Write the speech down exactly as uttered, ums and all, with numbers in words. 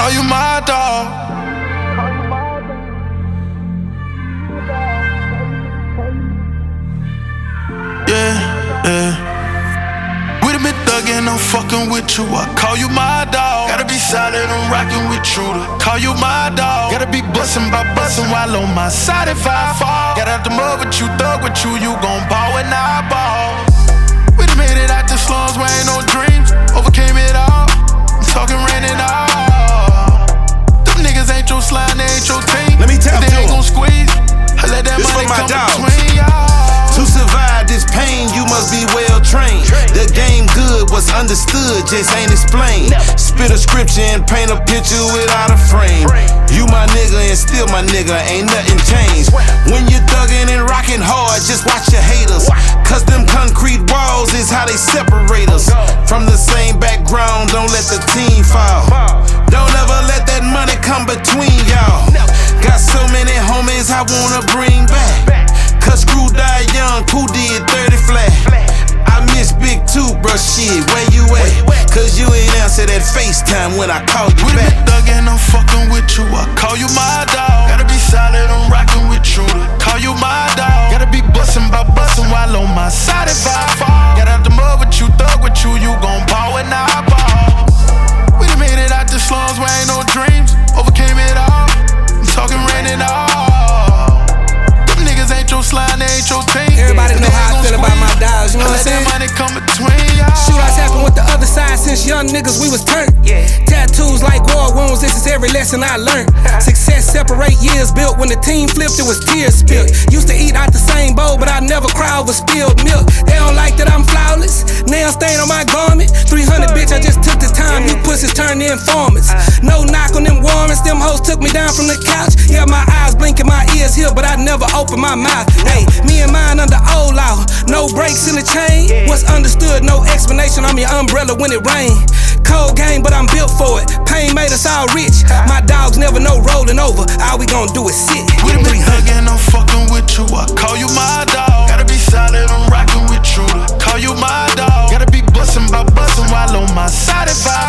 call you my dog. Yeah, yeah. We done been thuggin', I'm fucking with you. I call you my dog. Gotta be solid, I'm rockin' with you. To call you my dog. Gotta be bustin' by bustin' while on my side if I fall. Got out the mud with you, thug with you. You gon' ball when I ball. We done made it out the slums where ain't no dreams. Overcame it all. I'm talking rain and all. Them niggas ain't your slime, they ain't your team. Let me tell you, they ain't gon' squeeze. I let that this money for my come dogs. between y'all. To survive this pain, you must be well trained. The game good, what's understood just ain't explained. Spit a scripture and paint a picture without a frame. You my nigga and still my nigga, ain't nothing changed. When you're thuggin' and rockin' hard, just watch your haters. Cause them concrete walls is how they separate us. From the same background, don't let the team fall. Don't ever let that money come between y'all. Got so many homies I wanna bring back. Cause Screw died young, Pooh did thirty flat. I miss Big Toothbrush shit, where you at? Cause you ain't answer that FaceTime when I call you we back. We done been thuggin', I'm fucking with you. I call you my dog. Gotta be solid, I'm rockin' with you. To call you my dog. Gotta be bustin' by bustin' while on my side if I fall. Got out the mud with you, thug with you. You gon' ball when I ball. We done made it out the slums where ain't no dreams. Overcame it all. I'm talking rain and all. Ain't your slime, they ain't your team. Everybody know how I feel about my dogs, you know what I'm saying? Money come between y'all. Shootouts happen with the other side since young niggas we was turned. Yeah. Tattoos like war wounds, this is every lesson I learned. Success separate years built, when the team flipped it was tears spilled. Used to eat out the same bowl, but I never cry over spilled milk. They don't like that I'm flawless, nail stain on my garment. three hundred bitch, I just took the time, you pussies turned to informants. No knock on them warrants, them hoes took me down from the couch. Yeah, my eyes blinking, my ears here, but I never open my mouth. Hey, me and mine under old law, no breaks in the chain. What's understood, no explanation, I'm your umbrella when it rain. Cold game, but I'm built for it. Pain made us all rich. My dogs never know rolling over. All we gon' do is sit. We done been thuggin', I'm fucking with you. I call you my dog. Gotta be solid, I'm rockin' with you. To call you my dog. Gotta be bustin' by bustin' while on my side if I